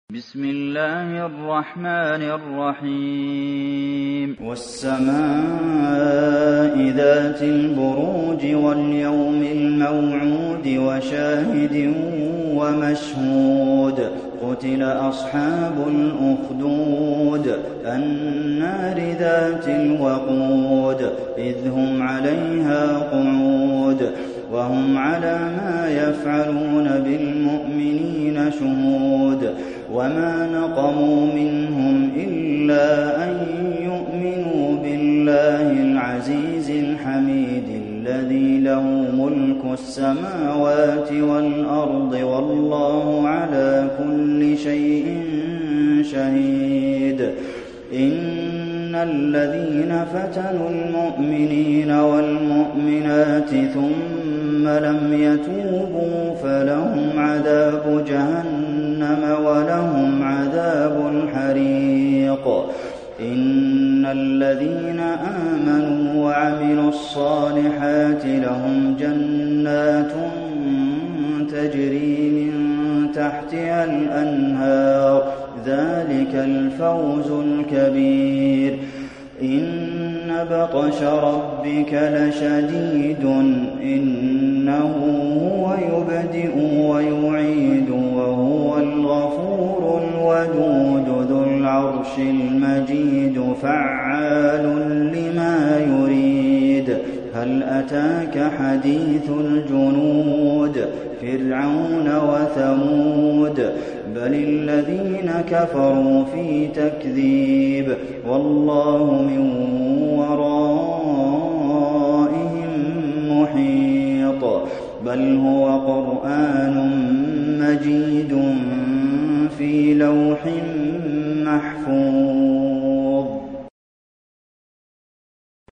بسم الله الرحمن الرحيم والسماء ذات البروج واليوم الموعود وشاهد ومشهود قتل أصحاب الأخدود النار ذات الوقود إذ هم عليها قعود وهم على ما يفعلون بالمؤمنين شهود وما نقموا منهم إلا أن يؤمنوا بالله العزيز الحميد الذي له ملك السماوات والأرض والله على كل شيء شهيد إن الذين فتنوا المؤمنين والمؤمنات ثم لم يتوبوا فلهم عذاب جهنم ولهم عذاب الحريق إن الذين آمنوا وعملوا الصالحات لهم جنات تجري من تحتها الأنهار ذلك الفوز الكبير إن بطش ربك لشديد إنه هو يبدئ ويعيد وهو الغفور الودود ذو العرش المجيد فعال لما يريد هل أتاك حديث الجنود فرعون وثمود بل الذين كفروا في تكذيب والله من ورائهم محيط بل هو قرآن مجيد في لوح محفوظ